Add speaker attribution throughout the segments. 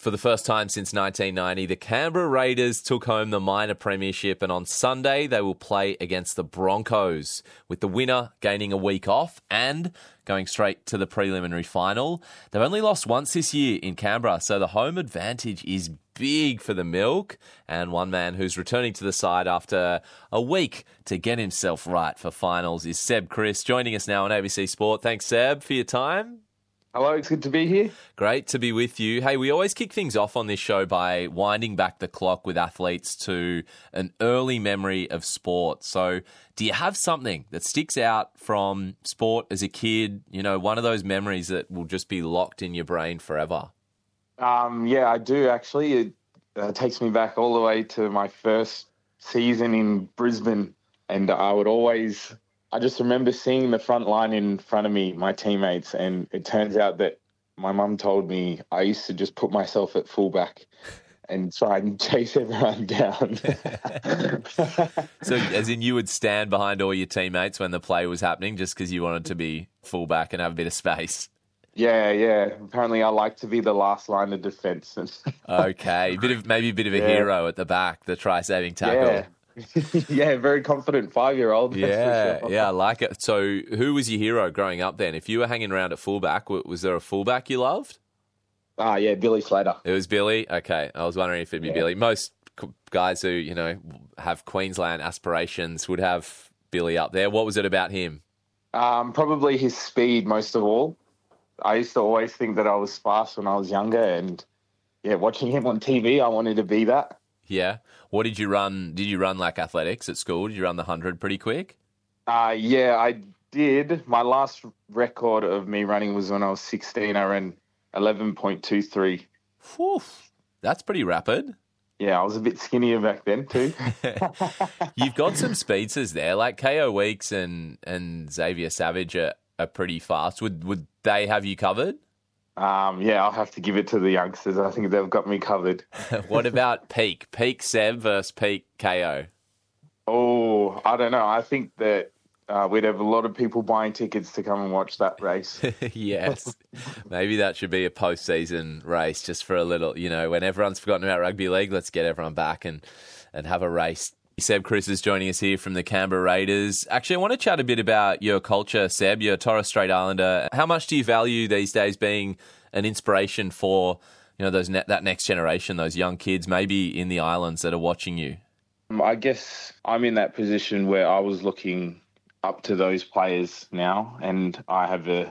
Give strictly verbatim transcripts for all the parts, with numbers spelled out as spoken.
Speaker 1: For the first time since nineteen ninety, the Canberra Raiders took home the minor premiership, and on Sunday they will play against the Broncos, with the winner gaining a week off and going straight to the preliminary final. They've only lost once this year in Canberra, so the home advantage is big for the Milk, and one man who's returning to the side after a week to get himself right for finals is Seb Kris, joining us now on A B C Sport. Thanks, Seb, for your time.
Speaker 2: Hello, it's good to be here.
Speaker 1: Great to be with you. Hey, we always kick things off on this show by winding back the clock with athletes to an early memory of sport. So do you have something that sticks out from sport as a kid, you know, one of those memories that will just be locked in your brain forever?
Speaker 2: Um, yeah, I do actually. It uh, takes me back all the way to my first season in Brisbane, and I would always... I just remember seeing the front line in front of me, my teammates, and it turns out that my mum told me I used to just put myself at fullback and try and chase everyone down.
Speaker 1: So as in you would stand behind all your teammates when the play was happening just because you wanted to be fullback and have a bit of space?
Speaker 2: Yeah, yeah. Apparently I like to be the last line of defence.
Speaker 1: Okay, bit of maybe a bit of a
Speaker 2: yeah.
Speaker 1: hero at the back, the try-saving tackle.
Speaker 2: Yeah. Yeah, very confident five-year-old.
Speaker 1: Yeah,
Speaker 2: sure.
Speaker 1: yeah, I like it. So who was your hero growing up then? If you were hanging around at fullback, was there a fullback you loved?
Speaker 2: Ah, yeah, Billy Slater.
Speaker 1: It was Billy? Okay, I was wondering if it'd be
Speaker 2: yeah.
Speaker 1: Billy. Most guys who, you know, have Queensland aspirations would have Billy up there. What was it about him?
Speaker 2: Um, probably his speed most of all. I used to always think that I was fast when I was younger, and yeah, watching him on T V, I wanted to be that.
Speaker 1: Yeah. What did you run? Did you run like athletics at school? Did you run the hundred pretty quick?
Speaker 2: Uh, yeah, I did. My last record of me running was when I was sixteen. I ran eleven point two three.
Speaker 1: Whew, that's pretty rapid.
Speaker 2: Yeah, I was a bit skinnier back then too.
Speaker 1: You've got some speedsters there, like K O Weeks and, and Xavier Savage are, are pretty fast. Would would they have you covered?
Speaker 2: Um, yeah, I'll have to give it to the youngsters. I think they've got me covered.
Speaker 1: What about peak? Peak Seb versus peak K O?
Speaker 2: Oh, I don't know. I think that uh, we'd have a lot of people buying tickets to come and watch that race.
Speaker 1: Yes. Maybe that should be a post-season race just for a little, you know, when everyone's forgotten about rugby league, let's get everyone back and, and have a race. Seb Kris is joining us here from the Canberra Raiders. Actually, I want to chat a bit about your culture, Seb. You're a Torres Strait Islander. How much do you value these days being an inspiration for, you know, those ne- that next generation, those young kids, maybe in the islands that are watching you?
Speaker 2: I guess I'm in that position where I was looking up to those players now, and I have a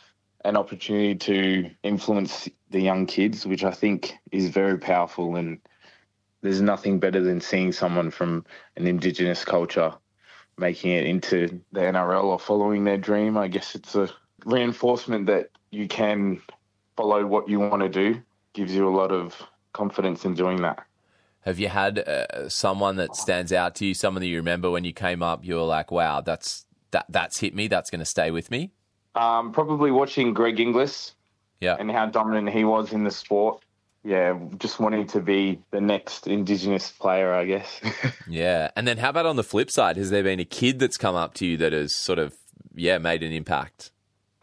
Speaker 2: an opportunity to influence the young kids, which I think is very powerful. And there's nothing better than seeing someone from an Indigenous culture making it into the N R L or following their dream. I guess it's a reinforcement that you can follow what you want to do. Gives you a lot of confidence in doing that.
Speaker 1: Have you had uh, someone that stands out to you, someone that you remember when you came up, you were like, wow, that's that that's hit me, that's going to stay with me?
Speaker 2: Um, probably watching Greg Inglis
Speaker 1: yeah.
Speaker 2: and how dominant he was in the sport. Yeah, just wanting to be the next Indigenous player, I guess.
Speaker 1: Yeah. And then how about on the flip side? Has there been a kid that's come up to you that has sort of, yeah, made an impact?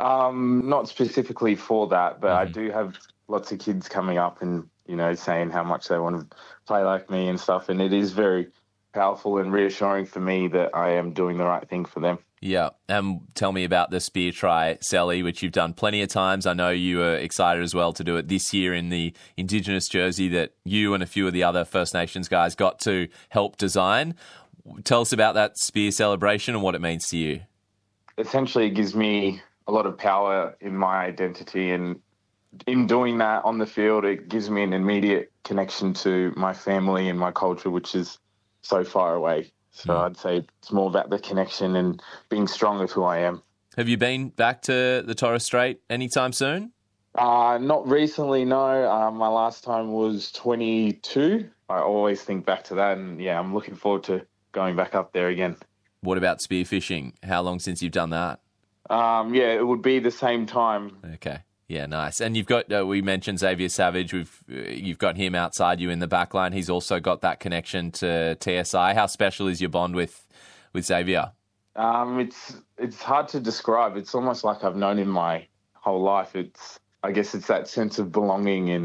Speaker 2: Um, not specifically for that, but
Speaker 1: Mm-hmm.
Speaker 2: I do have lots of kids coming up and, you know, saying how much they want to play like me and stuff. And it is very powerful and reassuring for me that I am doing the right thing for them.
Speaker 1: Yeah. And tell me about the spear try, Sally, which you've done plenty of times. I know you were excited as well to do it this year in the Indigenous jersey that you and a few of the other First Nations guys got to help design. Tell us about that spear celebration and what it means to you.
Speaker 2: Essentially, it gives me a lot of power in my identity, and in doing that on the field, it gives me an immediate connection to my family and my culture, which is so far away. So mm. I'd say it's more about the connection and being strong of who I am.
Speaker 1: Have you been back to the Torres Strait anytime soon?
Speaker 2: Uh, not recently, no. Uh, my last time was twenty-two. I always think back to that, and yeah, I'm looking forward to going back up there again.
Speaker 1: What about spearfishing? How long since you've done that?
Speaker 2: Um, yeah, it would be the same time.
Speaker 1: Okay. Yeah, nice. And you've got, uh, we mentioned Xavier Savage. We've uh, You've got him outside you in the back line. He's also got that connection to T S I. How special is your bond with, with Xavier?
Speaker 2: Um, it's it's hard to describe. It's almost like I've known him my whole life. It's I guess it's that sense of belonging and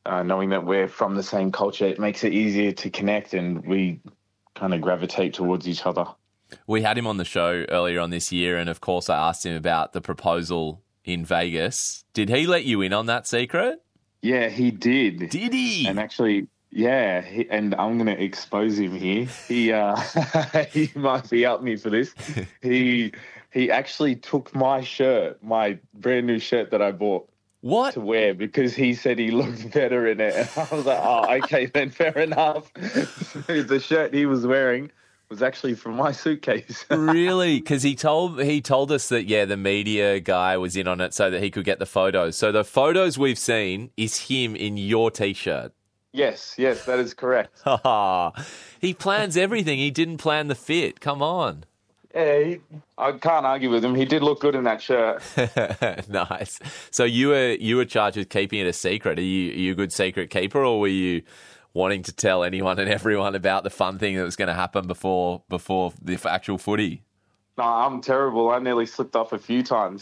Speaker 2: uh, knowing that we're from the same culture, it makes it easier to connect and we kind of gravitate towards each other.
Speaker 1: We had him on the show earlier on this year, and of course I asked him about the proposal in Vegas. Did he let you in on that secret?
Speaker 2: Yeah, he did.
Speaker 1: Did he?
Speaker 2: And actually, yeah, he, and I'm going to expose him here. He uh, he might be up me for this. He he actually took my shirt, my brand new shirt that I bought.
Speaker 1: What?
Speaker 2: To wear because he said he looked better in it. And I was like, oh, okay, then fair enough. The shirt he was wearing was actually from my suitcase.
Speaker 1: Really? Because he told he told us that, yeah, the media guy was in on it so that he could get the photos. So the photos we've seen is him in your T-shirt.
Speaker 2: Yes, yes, that is correct.
Speaker 1: He plans everything. He didn't plan the fit. Come on.
Speaker 2: Yeah, he, I can't argue with him. He did look good in that shirt.
Speaker 1: Nice. So you were you were charged with keeping it a secret. Are you, are you a good secret keeper, or were you wanting to tell anyone and everyone about the fun thing that was going to happen before before the actual footy?
Speaker 2: No, I'm terrible. I nearly slipped off a few times.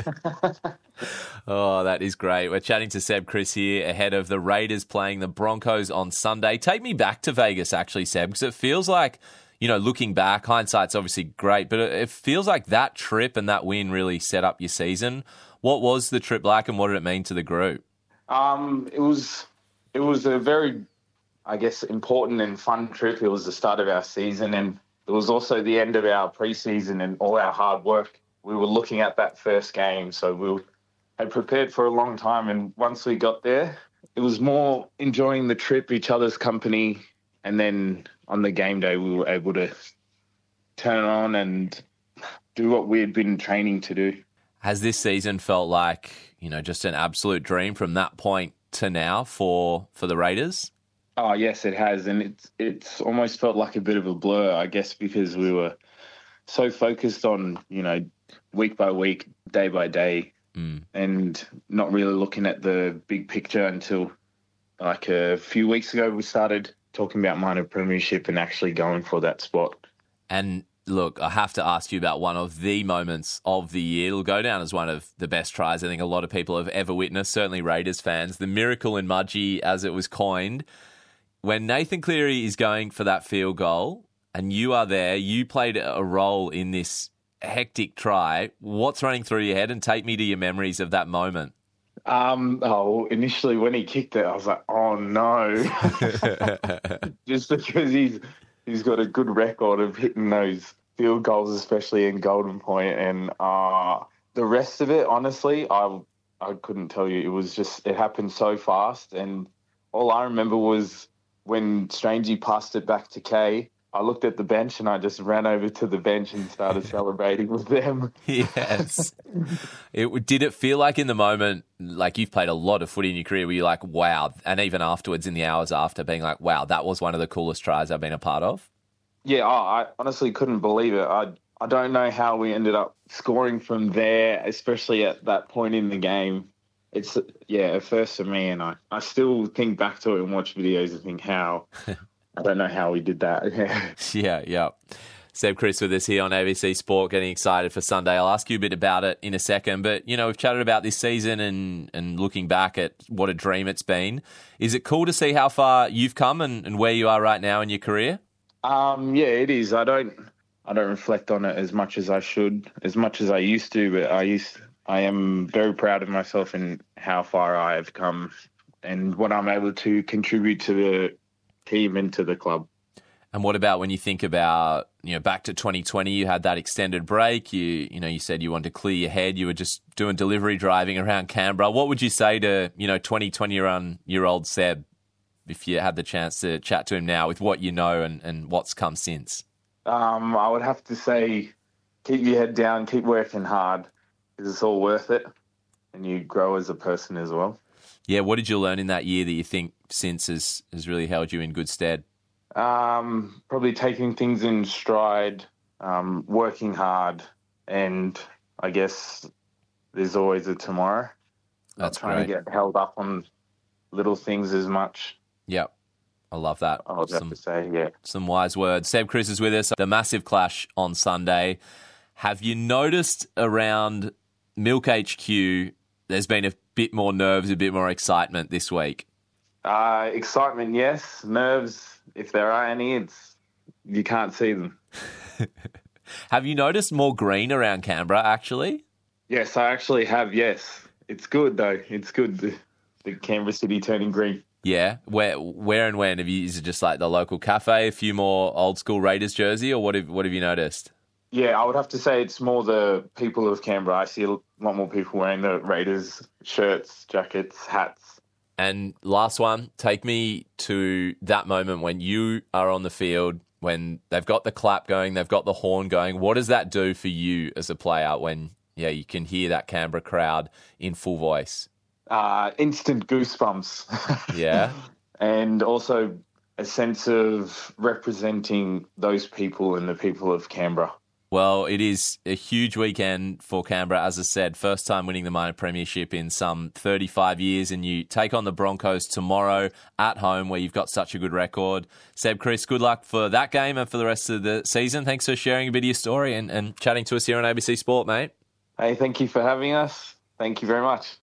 Speaker 1: Oh, that is great. We're chatting to Seb Kris here ahead of the Raiders playing the Broncos on Sunday. Take me back to Vegas, actually, Seb, because it feels like, you know, looking back, hindsight's obviously great, but it feels like that trip and that win really set up your season. What was the trip like and what did it mean to the group?
Speaker 2: Um, it was it was a very, I guess, important and fun trip. It was the start of our season, and it was also the end of our preseason and all our hard work. We were looking at that first game, so we had prepared for a long time, and once we got there, it was more enjoying the trip, each other's company, and then on the game day, we were able to turn on and do what we had been training to do.
Speaker 1: Has this season felt like, you know, just an absolute dream from that point to now for for the Raiders?
Speaker 2: Oh, yes, it has. And it's, it's almost felt like a bit of a blur, I guess, because we were so focused on, you know, week by week, day by day, mm. and not really looking at the big picture until like a few weeks ago we started talking about minor premiership and actually going for that spot.
Speaker 1: And look, I have to ask you about one of the moments of the year. It'll go down as one of the best tries I think a lot of people have ever witnessed, certainly Raiders fans. The miracle in Mudgee, as it was coined. When Nathan Cleary is going for that field goal and you are there, you played a role in this hectic try. What's running through your head? And take me to your memories of that moment.
Speaker 2: Um, oh, initially when he kicked it, I was like, oh no. Just because he's he's got a good record of hitting those field goals, especially in Golden Point. And uh, the rest of it, honestly, I I couldn't tell you. It was just, it happened so fast. And all I remember was when Strangey passed it back to Kay, I looked at the bench and I just ran over to the bench and started celebrating with them.
Speaker 1: Yes. It, did it feel like in the moment, like you've played a lot of footy in your career, were you like, wow, and even afterwards in the hours after, being like, wow, that was one of the coolest tries I've been a part of?
Speaker 2: Yeah, oh, I honestly couldn't believe it. I I don't know how we ended up scoring from there, especially at that point in the game. It's, yeah, a first for me, and I, I still think back to it and watch videos and think how... I don't know how we did that.
Speaker 1: yeah, yeah. Seb Kris with us here on A B C Sport, getting excited for Sunday. I'll ask you a bit about it in a second, but, you know, we've chatted about this season and, and looking back at what a dream it's been. Is it cool to see how far you've come and, and where you are right now in your career?
Speaker 2: Um, yeah, it is. I don't I don't reflect on it as much as I should, as much as I used to, but I used I am very proud of myself and how far I have come and what I'm able to contribute to the team and to the club.
Speaker 1: And what about when you think about, you know, back to twenty twenty, you had that extended break. You, you know, you said you wanted to clear your head. You were just doing delivery driving around Canberra. What would you say to, you know, twenty, twenty-one-year-old Seb if you had the chance to chat to him now with what you know and, and what's come since?
Speaker 2: Um, I would have to say, keep your head down, keep working hard, because it's all worth it, and you grow as a person as well.
Speaker 1: Yeah, what did you learn in that year that you think since has, has really held you in good stead?
Speaker 2: Um, probably taking things in stride, um, working hard, and I guess there's always a tomorrow.
Speaker 1: That's
Speaker 2: Not trying
Speaker 1: great.
Speaker 2: to get held up on little things as much.
Speaker 1: Yep. I love that.
Speaker 2: I would have
Speaker 1: some,
Speaker 2: to say, yeah.
Speaker 1: Some wise words. Seb Kris is with us. The massive clash on Sunday. Have you noticed around Milk H Q there's been a bit more nerves, a bit more excitement this week?
Speaker 2: Uh, excitement, yes. Nerves, if there are any, it's you can't see them.
Speaker 1: Have you noticed more green around Canberra, actually?
Speaker 2: Yes, I actually have, yes. It's good, though. It's good, the, the Canberra City turning green.
Speaker 1: Yeah. Where where and when? Have you, is it just like the local cafe, a few more old school Raiders jersey, or what have, what have you noticed?
Speaker 2: Yeah, I would have to say it's more the people of Canberra. I see a lot more people wearing the Raiders shirts, jackets, hats.
Speaker 1: And last one, take me to that moment when you are on the field, when they've got the clap going, they've got the horn going. What does that do for you as a player when yeah you can hear that Canberra crowd in full voice?
Speaker 2: Uh, instant goosebumps.
Speaker 1: Yeah.
Speaker 2: And also a sense of representing those people and the people of Canberra.
Speaker 1: Well, it is a huge weekend for Canberra, as I said. First time winning the minor premiership in some thirty-five years, and you take on the Broncos tomorrow at home where you've got such a good record. Seb, Chris, good luck for that game and for the rest of the season. Thanks for sharing a bit of your story and, and chatting to us here on A B C Sport, mate.
Speaker 2: Hey, thank you for having us. Thank you very much.